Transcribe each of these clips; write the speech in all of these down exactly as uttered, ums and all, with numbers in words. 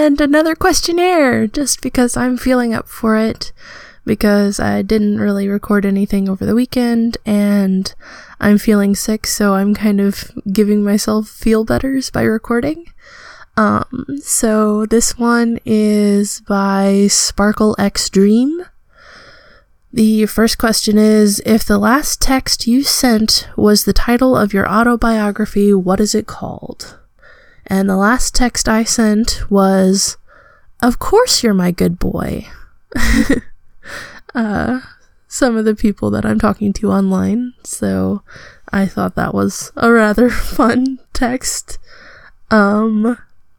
and another questionnaire just because I'm feeling up for it, because I didn't really record anything over the weekend and I'm feeling sick, so I'm kind of giving myself feel-betters by recording. Um, so this one is by Sparkle X Dream. The first question is, if the last text you sent was the title of your autobiography, what is it called? And the last text I sent was, "Of course you're my good boy." uh, some of the people that I'm talking to online, so I thought that was a rather fun text. Um,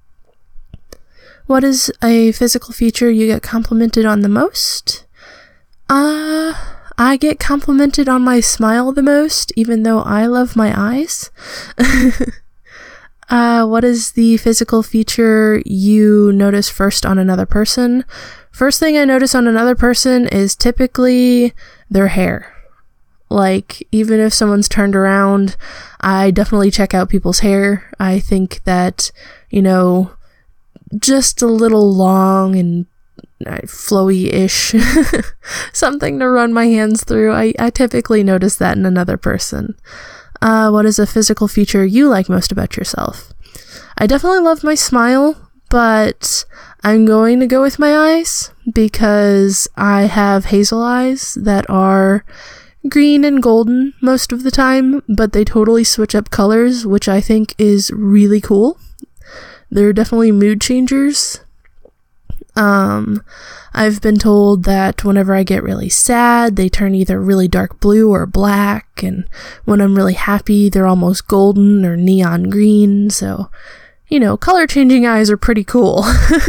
what is a physical feature you get complimented on the most? Uh, I get complimented on my smile the most, even though I love my eyes. uh, what is the physical feature you notice first on another person? First thing I notice on another person is typically their hair. Like, even if someone's turned around, I definitely check out people's hair. I think that, you know, just a little long and flowy-ish, something to run my hands through. I, I typically notice that in another person. Uh, what is a physical feature you like most about yourself? I definitely love my smile, but I'm going to go with my eyes because I have hazel eyes that are green and golden most of the time, but they totally switch up colors, which I think is really cool. They're definitely mood changers. Um, I've been told that whenever I get really sad, they turn either really dark blue or black, and when I'm really happy, they're almost golden or neon green, so, you know, color-changing eyes are pretty cool.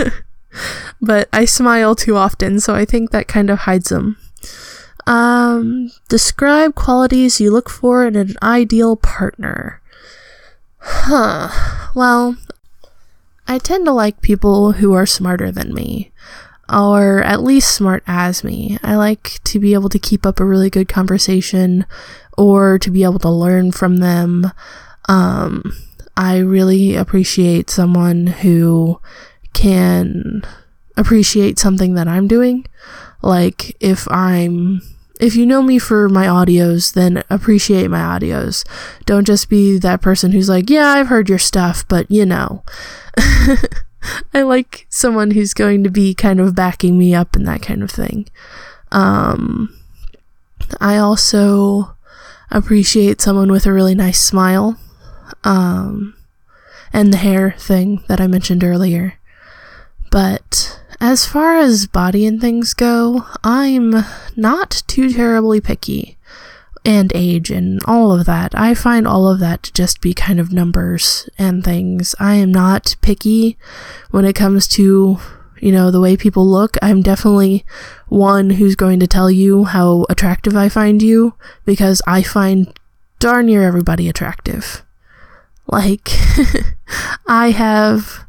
But I smile too often, so I think that kind of hides them. Um, describe qualities you look for in an ideal partner. Huh. Well, I tend to like people who are smarter than me, or at least smart as me. I like to be able to keep up a really good conversation, or to be able to learn from them. Um, I really appreciate someone who can appreciate something that I'm doing. Like, if I'm, if you know me for my audios, then appreciate my audios. Don't just be that person who's like, yeah, I've heard your stuff, but you know. I like someone who's going to be kind of backing me up and that kind of thing. Um, I also appreciate someone with a really nice smile. Um, and the hair thing that I mentioned earlier. But as far as body and things go, I'm not too terribly picky. And age and all of that. I find all of that to just be kind of numbers and things. I am not picky when it comes to, you know, the way people look. I'm definitely one who's going to tell you how attractive I find you, because I find darn near everybody attractive. Like, I have...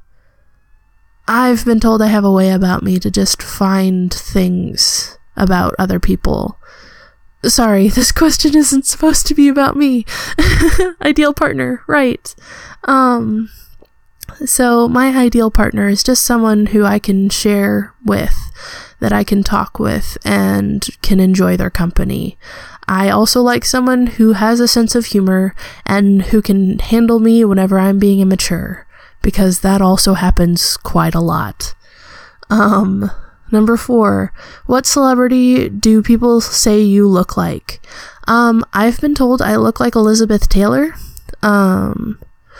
I've been told I have a way about me to just find things about other people. Sorry, this question isn't supposed to be about me. Ideal partner, right. Um, so my ideal partner is just someone who I can share with, that I can talk with, and can enjoy their company. I also like someone who has a sense of humor, and who can handle me whenever I'm being immature, because that also happens quite a lot. Um... Number four, what celebrity do people say you look like? Um, I've been told I look like Elizabeth Taylor. Um,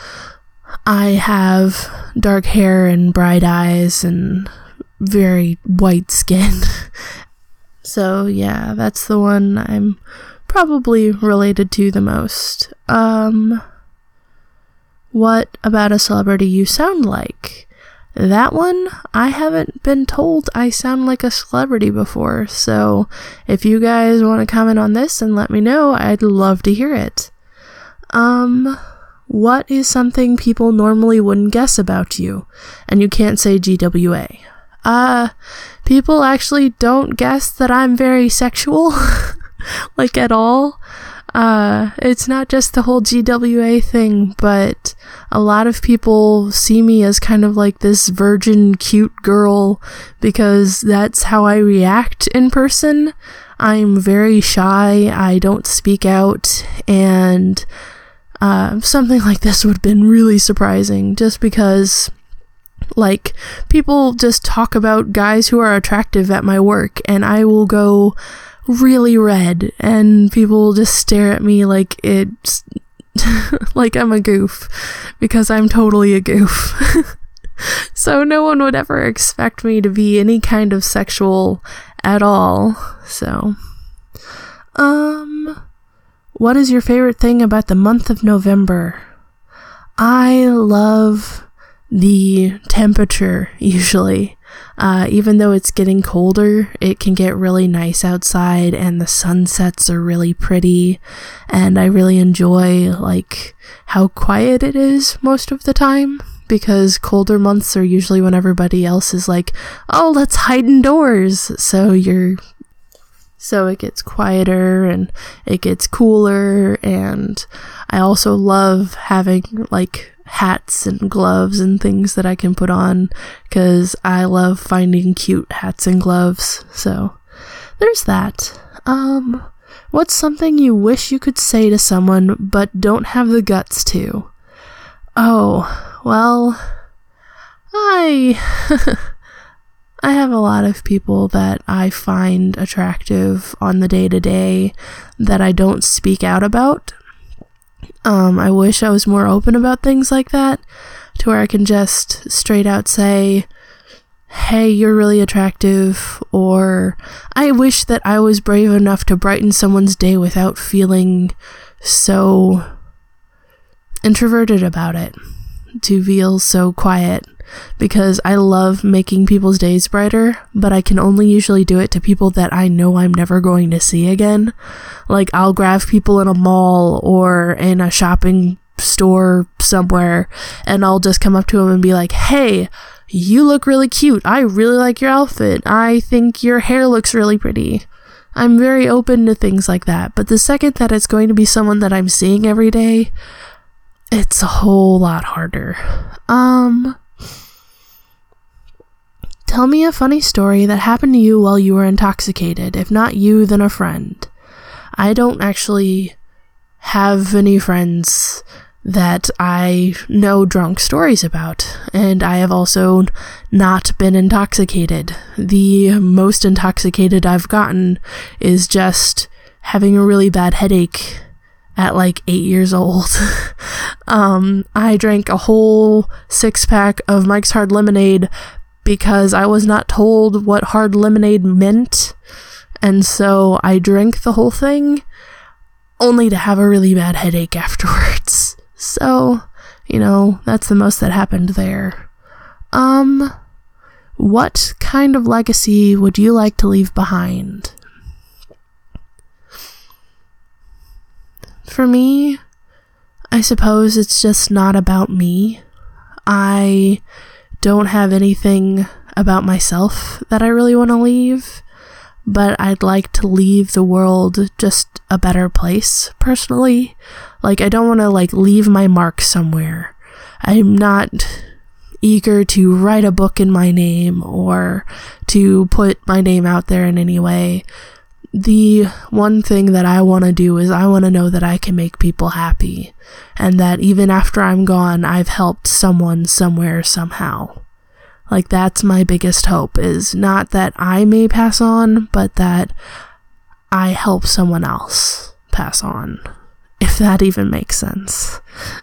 I have dark hair and bright eyes and very white skin. So yeah, that's the one I'm probably related to the most. Um, what about a celebrity you sound like? That one, I haven't been told I sound like a celebrity before, so if you guys want to comment on this and let me know, I'd love to hear it. Um, what is something people normally wouldn't guess about you? And you can't say G W A. Uh, people actually don't guess that I'm very sexual, like at all. Uh, it's not just the whole G W A thing, but a lot of people see me as kind of like this virgin, cute girl because that's how I react in person. I'm very shy, I don't speak out, and uh, something like this would have been really surprising just because, like, people just talk about guys who are attractive at my work, and I will go really red, and people will just stare at me like it's like I'm a goof, because I'm totally a goof. So no one would ever expect me to be any kind of sexual at all. So, um, what is your favorite thing about the month of November? I love the temperature, usually. Uh, even though it's getting colder, it can get really nice outside, and the sunsets are really pretty, and I really enjoy, like, how quiet it is most of the time, because colder months are usually when everybody else is like, oh, let's hide indoors, so you're, so it gets quieter, and it gets cooler, and I also love having, like, hats and gloves and things that I can put on, because I love finding cute hats and gloves. So there's that. Um, what's something you wish you could say to someone but don't have the guts to? Oh, well, I I have a lot of people that I find attractive on the day-to-day that I don't speak out about. Um, I wish I was more open about things like that, to where I can just straight out say, hey, you're really attractive, or I wish that I was brave enough to brighten someone's day without feeling so introverted about it, to feel so quiet, because I love making people's days brighter, but I can only usually do it to people that I know I'm never going to see again. Like, I'll grab people in a mall or in a shopping store somewhere, and I'll just come up to them and be like, hey, you look really cute. I really like your outfit. I think your hair looks really pretty. I'm very open to things like that, but the second that it's going to be someone that I'm seeing every day, it's a whole lot harder. Um... Tell me a funny story that happened to you while you were intoxicated. If not you, then a friend. I don't actually have any friends that I know drunk stories about, and I have also not been intoxicated. The most intoxicated I've gotten is just having a really bad headache at like eight years old. um, I drank a whole six pack of Mike's Hard Lemonade because I was not told what hard lemonade meant, and so I drank the whole thing, only to have a really bad headache afterwards. So, you know, that's the most that happened there. Um, what kind of legacy would you like to leave behind? For me, I suppose it's just not about me. I don't have anything about myself that I really want to leave, but I'd like to leave the world just a better place, personally. Like, I don't want to, like, leave my mark somewhere. I'm not eager to write a book in my name or to put my name out there in any way. The one thing that I want to do is I want to know that I can make people happy, and that even after I'm gone, I've helped someone somewhere somehow. Like, that's my biggest hope, is not that I may pass on, but that I help someone else pass on, if that even makes sense.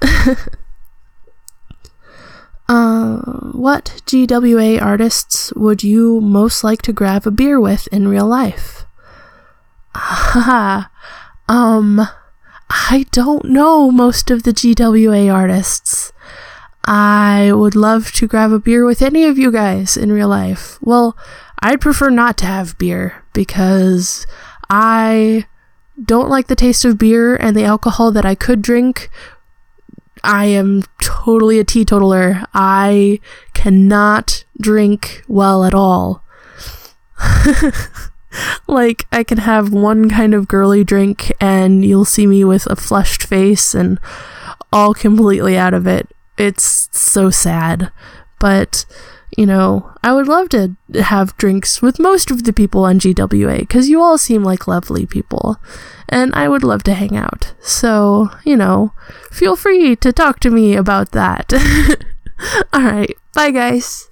uh, what G W A artists would you most like to grab a beer with in real life? Haha, um, I don't know most of the G W A artists. I would love to grab a beer with any of you guys in real life. Well, I'd prefer not to have beer, because I don't like the taste of beer, and the alcohol that I could drink, I am totally a teetotaler. I cannot drink well at all. Like, I can have one kind of girly drink and you'll see me with a flushed face and all completely out of it. It's so sad. But, you know, I would love to have drinks with most of the people on G W A, because you all seem like lovely people, and I would love to hang out. So, you know, feel free to talk to me about that. Alright, bye guys.